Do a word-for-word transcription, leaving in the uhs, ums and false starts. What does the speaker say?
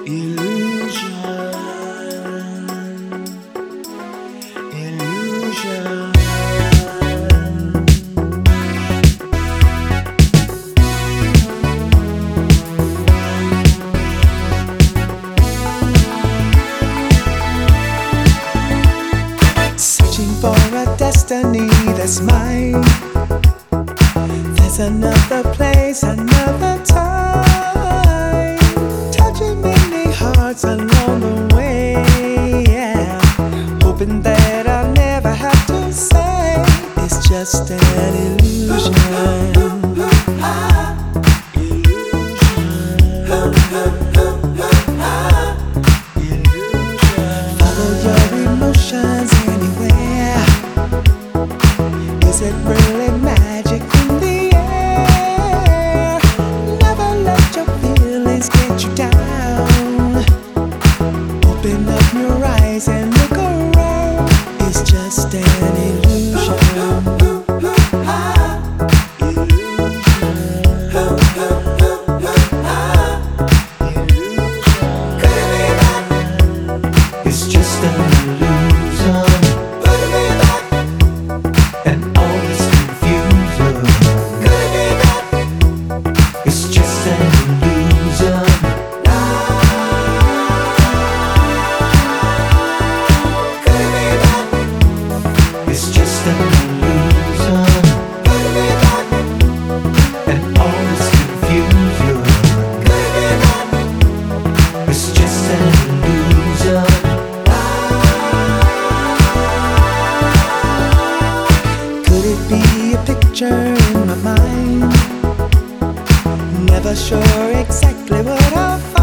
Illusion, illusion. Searching for a destiny that's mine. There's another place, another time, touching many hearts along the way, yeah. Hoping that I'll never have to say it's just an illusion. Follow your emotions anywhere. Is it really magic in the air? Never let your feelings get you down. Open up your eyes and look around. It's just an illusion. It's just an illusion. And all this confusion. It's just an illusion. It's just an illusion. And all this confusion. It's just an illusion. Could it be a picture in my mind? Never sure exactly what I